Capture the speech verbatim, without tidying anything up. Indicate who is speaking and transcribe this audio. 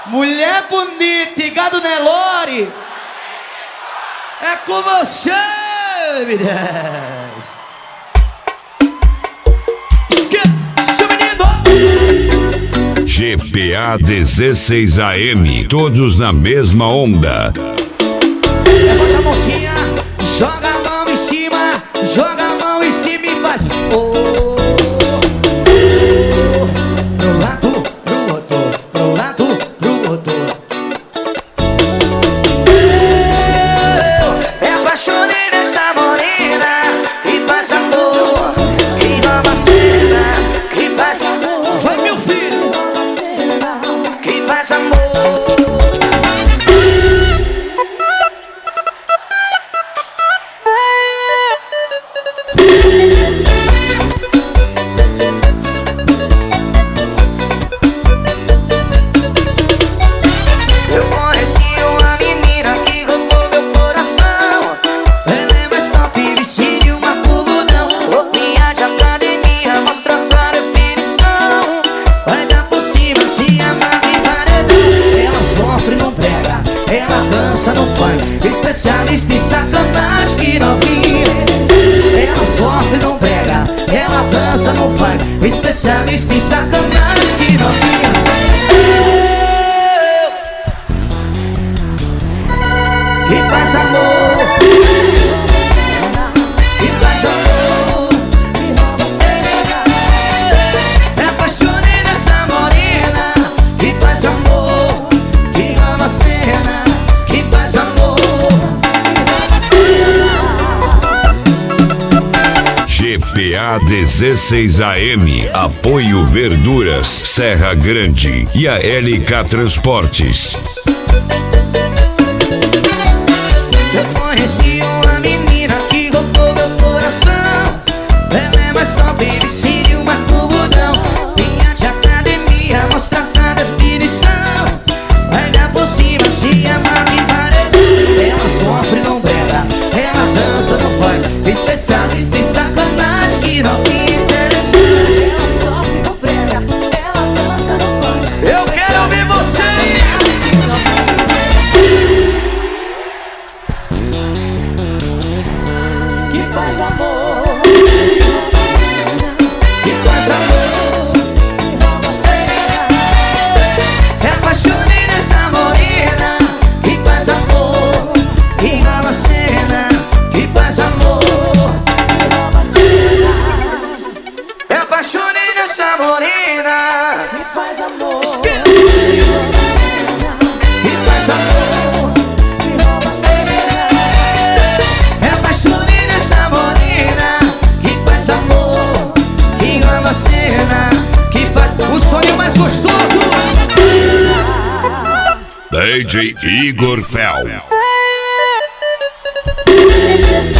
Speaker 1: Mulher bonita e gado Nelore, é com você, me desce.
Speaker 2: G P A dezesseis A M, todos na mesma onda.
Speaker 1: Levanta a mãozinha, joga a mão em cima, joga a mão em cima e faz oh, oh, pro lado, pro outro, pro lado, pro outro. Eu me apaixonei nessa morena que faz amor, que nova cena, que faz amor. Vai, meu filho, que faz amor. Eu conheci uma menina que roubou meu coração. Ela é mais top, vestido uma cubudão. Roupinha de academia, mostra sua definição. Vai dar por cima, se amarra em paredão. Ela sofre, não prega, ela dança, não faz. Especialista em sacanagem que novinha. Ela sofre, não prega, ela dança, não faz. Especialista em sacanagem que novinha. Que faz amor, que faz amor. Me apaixonei nessa morena que faz amor, que ama cena, que faz amor.
Speaker 2: G P A dezesseis A M, apoio Verduras, Serra Grande e a L K Transportes.
Speaker 1: Eu conheci uma menina que roubou meu coração. Ela é mais top, vestido uma cubudão. Vinha de academia, mostra essa definição. Vai dar por cima, se amarra em paredão. Ela sofre, não brega, ela dança, não vai. Especialista em sacanagem que não me interessa.
Speaker 3: Ela sofre, não prega, ela dança, não vai.
Speaker 1: Eu quero ouvir você.
Speaker 3: Que faz amor,
Speaker 1: Que faz amor. Me apaixonei nessa morena que faz amor, que rola cena, que faz amor. Me apaixonei nessa morena
Speaker 3: que faz amor,
Speaker 1: que faz amor. Me apaixonei nessa morena que faz amor, que rola cena, que faz o sonho mais gostoso.
Speaker 2: D J Igor Fel.